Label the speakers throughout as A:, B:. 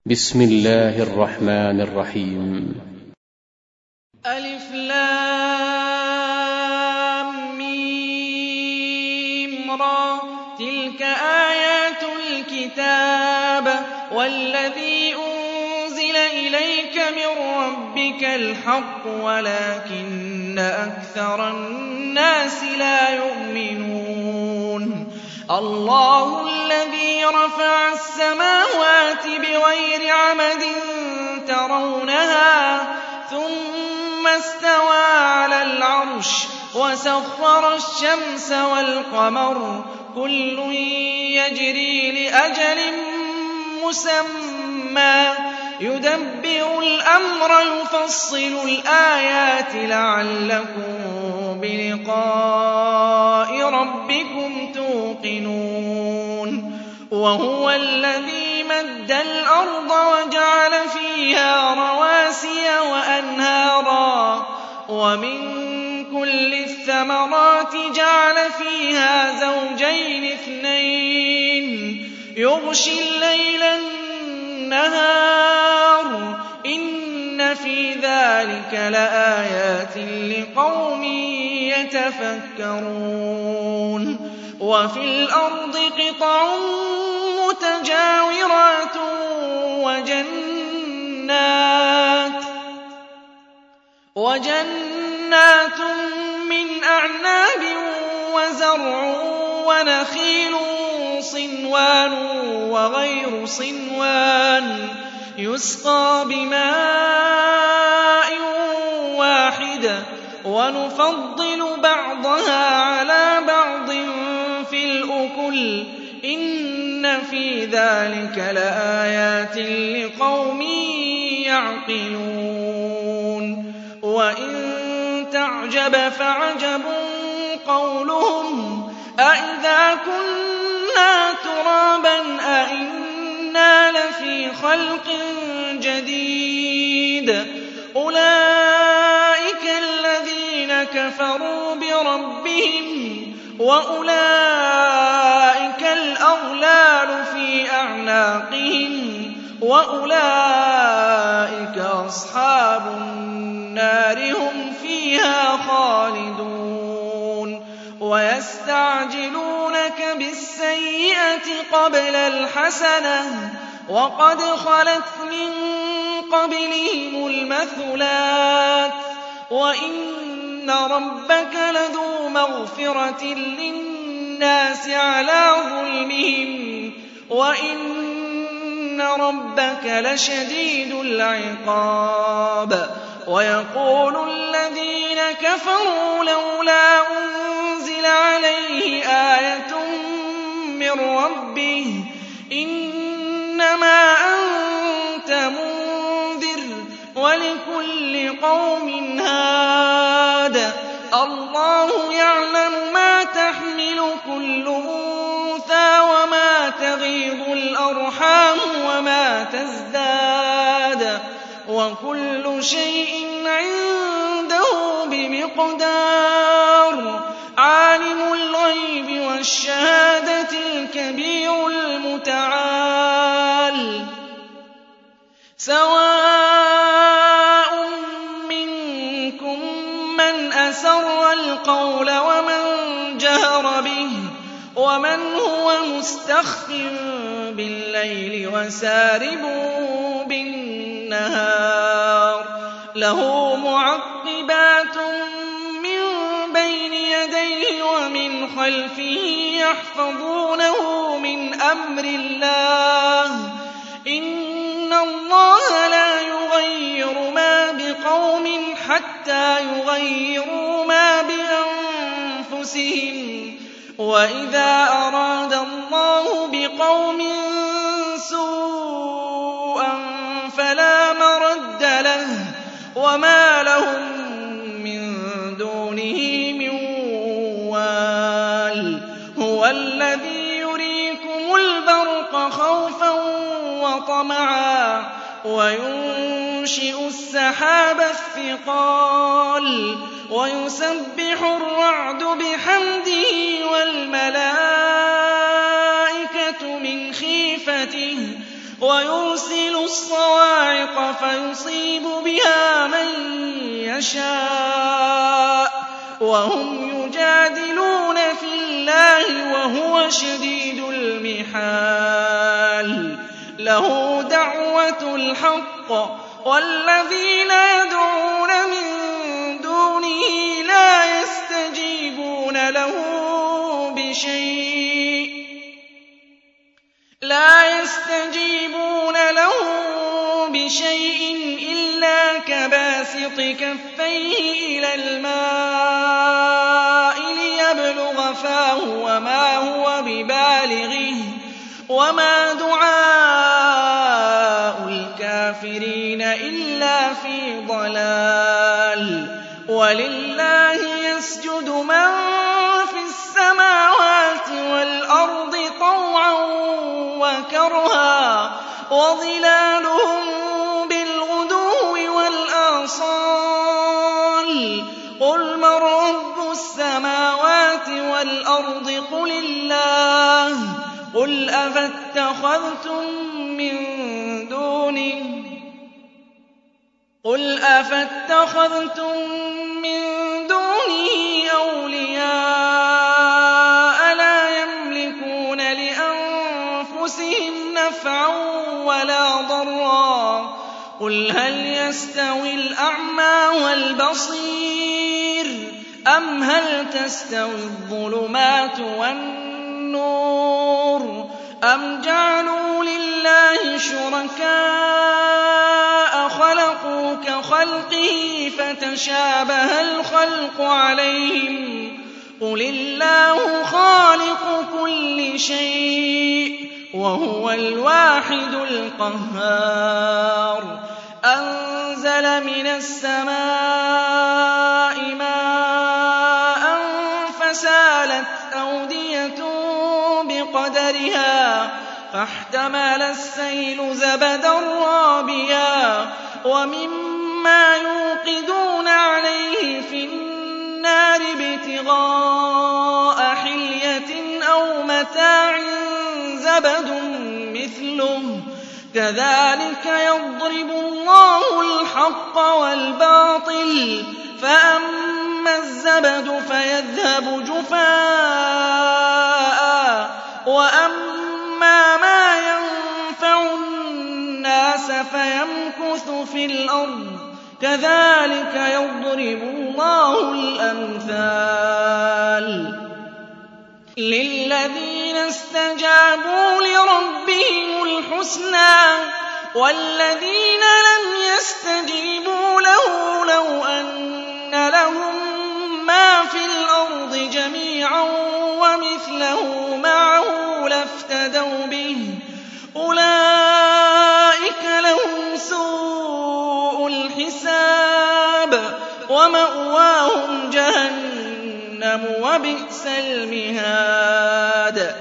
A: بسم الله الرحمن الرحيم.
B: ألف لام ميم را تلك آيات الكتاب والذي أنزل إليك من ربك الحق ولكن أكثر الناس لا يؤمنون الله الذي رفع السماوات بغير عمد ترونها ثم استوى على العرش وسخر الشمس والقمر كل يجري لأجل مسمى يدبر الأمر يفصل الآيات لعلكم بلقاء ربكم توقنون وهو الذي مد الأرض وجعل فيها رواسي وأنهارا ومن كل الثمرات جعل فيها زوجين اثنين يغشي الليل النهار إن في ذلك لآيات لقوم يتفكرون وفي الأرض قطع متجاورات وجنات من أعناب وزرع ونخيل صنوان وغير صنوان يسقى بماء واحد ونفضل بعضها على بعض في الأكل إن في ذلك لآيات لقوم يعقلون وإن تعجب فعجب قولهم أإذا كنا ترابا أإنا لفي خلق جديد أولئك الذين كفروا بربهم وأولئك الأغلال في أعناقهم وأولئك أصحاب النار هم فيها خالدون ويستعجلونك بالسيئة قبل الحسنة وقد خلت من قبلهم المثلات وإن ربك لذو مغفرة للناس على ظلمهم وإن ربك لشديد العقاب ويقول الذين كفروا لولا أنزل عليه آية من ربه إنما أنت منذر ولكل قوم هاد الله يعلم ما تحمل كل أنثى وما تغيض الأرحام وما تزداد وكل شيء عنده بمقدار عالم الغيب والشهادة الكبير المتعال سواء منكم من أسر القول ومن جهر به ومن هو مستخف بالليل وسارب بالنهار له معقبات من بين يديه ومن خلفه يحفظونه من أمر الله إن الله لا يغير ما بقوم حتى يغيروا ما بأنفسهم وإذا أراد الله بقوم سوءا فلا مرد له وما لهم من دونه من وال هو الذي يريكم البرق خوفا وطمعا وينشئ السحاب الثقال ويسبح الرعد بحمده والملائكة من خيفته ويرسل الصواعق فيصيب بها من يشاء وهم يجادلون في الله وهو شديد المحال له دعوة الحق والذين يدعون من دونه لا يستجيبون له بشيء إلا كباسط كفيه إلى الماء ليبلغ فاه وما هو ببالغه وما دعاء الكافرين إلا في ضلال ولله يسجد من في السماوات والأرض طوعا وكرها وظلالهم بالغدو والآصال قل من رب السماوات والأرض قل الله قل أفاتخذتم من دونه أولياء لا يملكون لأنفسهم نفعا ولا ضرا قل هل يستوي الأعمى والبصير أم هل تستوي الظلمات والنور أم جعلوا لله شركاء خلقوا كخلقه فتشابه الخلق عليهم قل الله خالق كل شيء وهو الواحد القهار أنزل من السماء ماء فسالت أودية بقدرها فاحتمل السيل زبدا رابيا ومما يوقدون عليه في النار ابتغاء حلية أو متاع زبد مثله كذلك يضرب الله الحق والباطل فأما الزبد فيذهب جفاء وأما ما ينفع الناس فيمكث في الأرض كذلك يضرب الله الأمثال للذين استجابوا لربهم الحسنى والذين لم يستجيبوا له لو أن لهم ما في الأرض جميعا ومثله معه لافتدوا به أولئك لهم سوء الحساب ومأواهم جهنم وبئس المهاد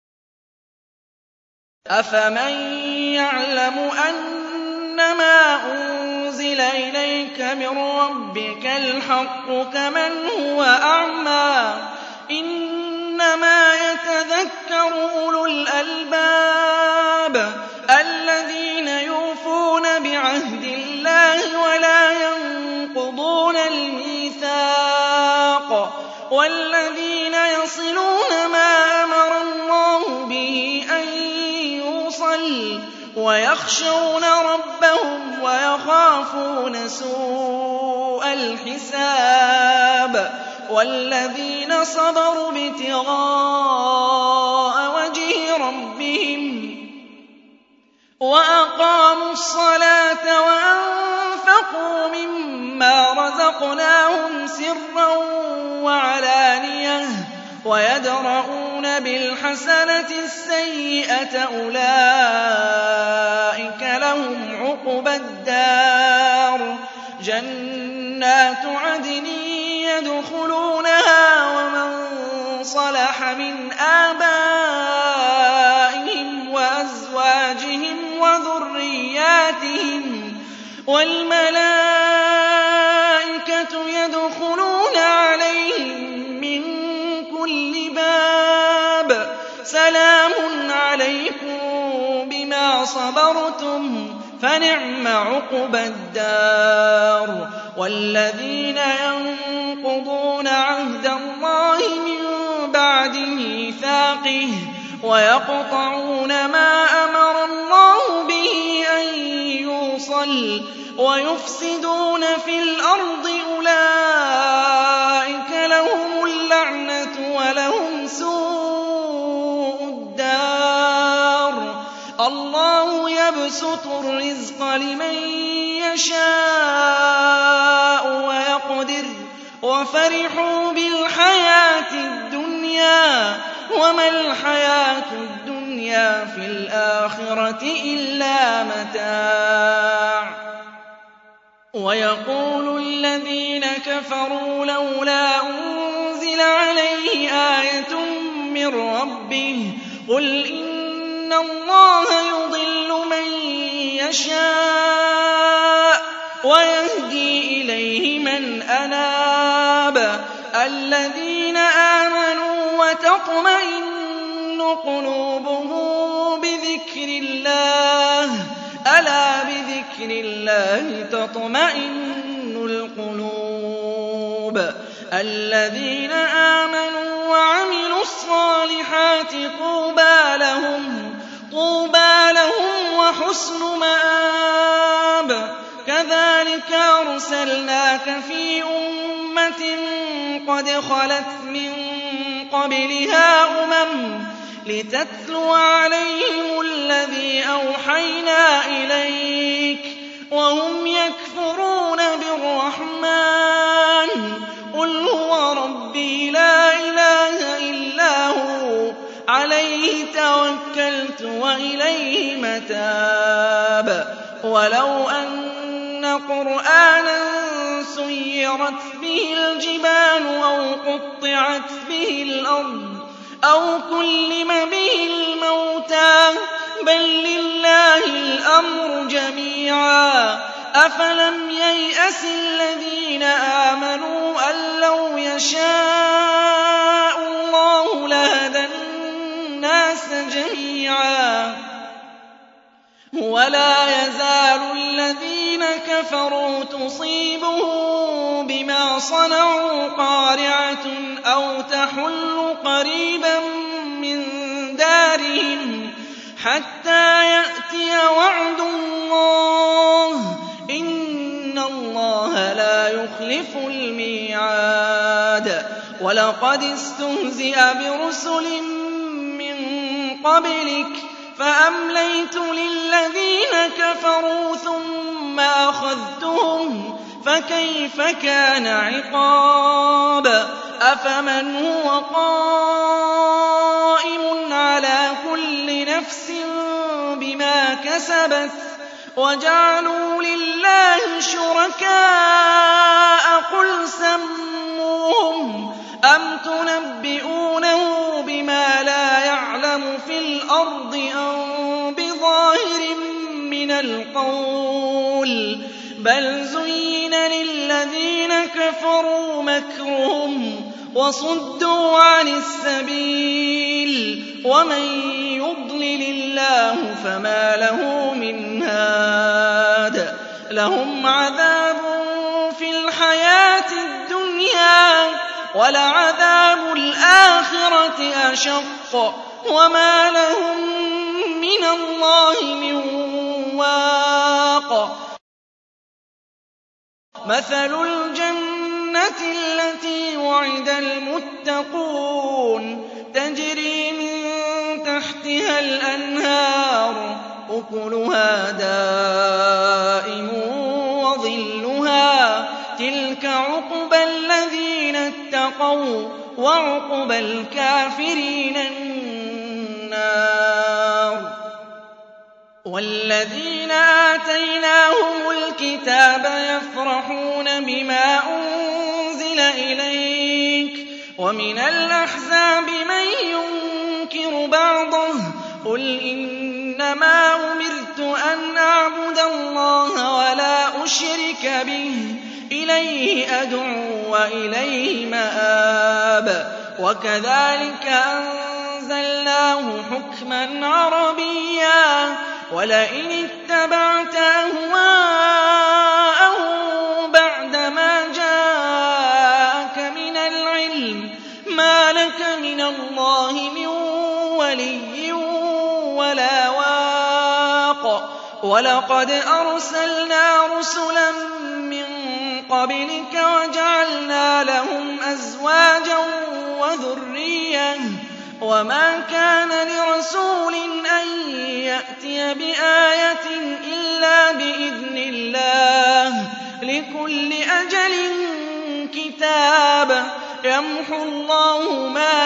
B: أفمن يعلم أنما أنزل إليك من ربك الحق كمن هو أعمى إنما يتذكر أولو الألباب الذين يوفون بعهد الله ولا ينقضون الميثاق والذين يصلون ما أمر الله به أن يوصل ويخشون ربهم ويخافون سوء الحساب والذين صبروا ابتغاء وجه ربهم وأقاموا الصلاة وأنفقوا مما رزقناهم سرا وعلانية ويدرؤون بالحسنة السيئة أولئك لهم عقبى الدار جنات عدن يدخلونها ومن صلح من آبائهم وأزواجهم وذرياتهم والملائكة يدخلون عليهم من كل باب سلام عليكم بما صَبَرْتُمْ فَنِعْمَ عُقْبَى الدَّارِ وَالَّذِينَ يَنقُضُونَ عَهْدَ اللَّهِ مِن بَعْدِ مِيثَاقِهِ وَيَقْطَعُونَ مَا أَمَرَ اللَّهُ بِهِ أَن يُوصَلَ وَيُفْسِدُونَ فِي الْأَرْضِ أُولَٰئِكَ لَهُمُ اللَّعْنَةُ وَلَهُمْ سُوءُ الدَّارِ اللَّهُ يَبْسُطُ الرِّزْقَ لِمَن يَشَاءُ وَيَقْدِرُ وَفَرِحُوا بِالْحَيَاةِ الدُّنْيَا وَمَا الْحَيَاةُ الدُّنْيَا فِي الْآخِرَةِ إِلَّا مَتَاعٌ وَيَقُولُ الَّذِينَ كَفَرُوا لَوْلَا أُنزِلَ عَلَيْهِ آيَةٌ مِّن رَّبِّهِ قُلْ إِنَّ اللَّهَ يُضِلُّ مَن يَشَاءُ وَيَهْدِي إِلَيْهِ مَنْ أَنَابَ الَّذِينَ آمَنُوا وَتَطْمَئِنُّ قُلُوبُهُم بِذِكْرِ اللَّهِ أَلَا بِذِكْرِ اللَّهِ تَطْمَئِنُّ الْقُلُوبُ الَّذِينَ آمَنُوا وَعَمِلُوا الصَّالِحَاتِ طُوبَىٰ لَهُمْ وَحُسْنُ مَآبٍ كَذَٰلِكَ أَرْسَلْنَاكَ فِي أُمَّةٍ قَدْ خَلَتْ مِن قَبْلِهَا لِتَتْلُوَ عَلَيْهِمُ الَّذِي أَوْحَيْنَا إِلَيْكَ وَهُمْ يَكْفُرُونَ بِالرَّحْمَٰنِ قُلْ هُوَ رَبِّي لَا إِلَٰهَ إِلَّا هُوَ عَلَيْهِ تَوَكَّلْتُ وَإِلَيْهِ مَتَابِ وَلَوْ أَنَّ قُرْآنًا سُيِّرَتْ بِهِ الْجِبَالُ أَوْ قُطِّعَتْ بِهِ الْأَرْضُ أَوْ كُلِّمَ بِهِ الْمَوْتَىٰ بَل لِّلَّهِ الْأَمْرُ جَمِيعًا أَفَلَمْ يَيْأَسِ الَّذِينَ آمَنُوا أَن لَّوْ يَشَاءُ اللَّهُ لَهَدَى النَّاسَ جَمِيعًا وَلَا يَزَالُ الَّذِينَ كَفَرُوا تُصِيبُهُم بِمَا صَنَعُوا قَارِعَةٌ أَوْ تَحُلُّ قَرِيبًا مِّن دَارِهِمْ حَتَّىٰ يَأْتِيَ وَعْدُ اللَّهِ ۚ إِنَّ اللَّهَ لَا يُخْلِفُ الْمِيعَادَ وَلَقَدِ اسْتُهْزِئَ بِرُسُلٍ مِّن قَبْلِكَ فَأَمْلَيْتُ لِلَّذِينَ كَفَرُوا ثُمَّ أَخَذْتُهُمْ فَكَيْفَ كَانَ عِقَابِ أَفَمَنْ هُوَ قَائِمٌ عَلَىٰ كُلِّ نَفْسٍ بِمَا كَسَبَتْ وَجَعَلُوا لِلَّهِ شُرَكَاءَ قُلْ سَمُّوهُمْ أَمْ تُنَبِّئُونَهُ بِمَا لَا يَعْلَمُ فِي الْأَرْضِ أَم بِظَاهِرٍ مِّنَ الْقَوْلِ بَلْ زُيِّنَ لِلَّذِينَ كَفَرُوا مَكْرُهُمْ وَصُدُّوا عَنِ السَّبِيلِ وَمَن يُضْلِلِ اللَّهُ فَمَا لَهُ مِنْ هَادٍ لَّهُمْ عَذَابٌ فِي الْحَيَاةِ الدُّنْيَا وَلَعَذَابُ الْآخِرَةِ أَشَقُّ وَمَا لَهُم مِّنَ اللَّهِ مِن وَاقٍ مَثَلُ الْجَنَّةِ الَّتِي وُعِدَ الْمُتَّقُونَ تَجْرِي مِن تَحْتِهَا الْأَنْهَارُ أُكُلُهَا دَائِمٌ وَظِلُّهَا ۚ تِلْكَ عُقْبَى الَّذِينَ اتَّقَوا ۖ وَّعُقْبَى الْكَافِرِينَ النَّارُ وَالَّذِينَ آتَيْنَاهُمُ الْكِتَابَ يَفْرَحُونَ بِمَا أُنزِلَ إِلَيْكَ ۖ وَمِنَ الْأَحْزَابِ مَن يُنكِرُ بَعْضَهُ ۚ قُلْ إِنَّمَا أُمِرْتُ أَنْ أَعْبُدَ اللَّهَ وَلَا أُشْرِكَ بِهِ ۚ إِلَيْهِ أَدْعُو وَإِلَيْهِ مَآبِ وَكَذَٰلِكَ أَنزَلْنَاهُ حُكْمًا عَرَبِيًّا وَلَئِنِ اتَّبَعْتَ أَهْوَاءَهُم بَعْدَمَا جَاءَكَ مِنَ الْعِلْمِ مَا لَكَ مِنَ اللَّهِ مِن وَلِيٍّ وَلَا وَاقٍ وَلَقَدْ أَرْسَلْنَا رُسُلًا مِّن قَبْلِكَ وَجَعَلْنَا لَهُمْ أَزْوَاجًا وَذُرِّيَّةً ۚ وَمَا كَانَ لِرَسُولٍ أَن يَأْتِيَ بِآيَةٍ إِلَّا بِإِذْنِ اللَّهِ ۗ لِكُلِّ أَجَلٍ كِتَابٌ يَمْحُو اللَّهُ مَا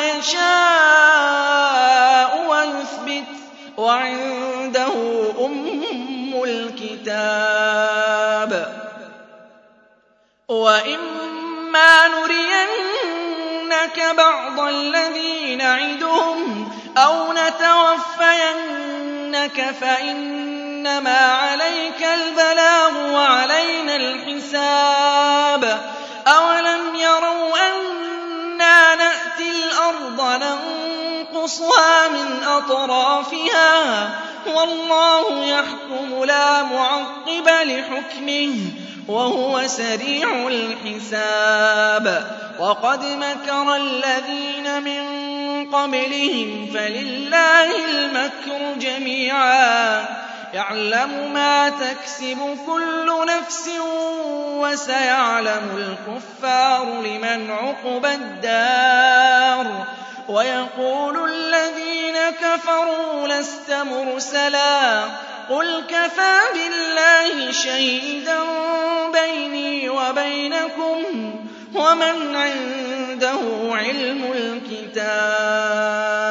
B: يَشَاءُ وَيُثْبِتُ ۖ وَعِندَهُ أُمُّ الْكِتَابِ. وَإِمَّا نُرِيَنَّكَ بَعْضَ الَّذِي نَعِدُهُمْ أَوْ نَتَوَفَّيَنَّكَ فَإِنَّمَا عَلَيْكَ الْبَلَاغُ وَعَلَيْنَا الْحِسَابُ. أَوَلَمْ يَرَوْا أَنَّا نَأْتِي الْأَرْضَ نَنقُصُهَا مِنْ أَطْرَافِهَا ۚ وَاللَّهُ يَحْكُمُ لَا مُعَقِّبَ لِحُكْمِهِ ۚ وَهُوَ سَرِيعُ الْحِسَابِ. وَقَدْ مَكَرَ الَّذِينَ مِن قَبْلِهِمْ فَلِلَّهِ الْمَكْرُ جَمِيعًا يَعْلَمُ مَا تَكْسِبُ كُلُّ نَفْسٍ ۗ وَسَيَعْلَمُ الْكُفَّارُ لِمَنْ عُقْبَى الدَّارِ. وَيَقُولُ الَّذِينَ كَفَرُوا لَسْتَ مُرْسَلًا ۚ قُلْ كَفَىٰ بِاللَّهِ شَهِيدًا بَيْنِي وَبَيْنَكُمْ ۗ وَمَنْ عِندَهُ عِلْمُ الْكِتَابِ.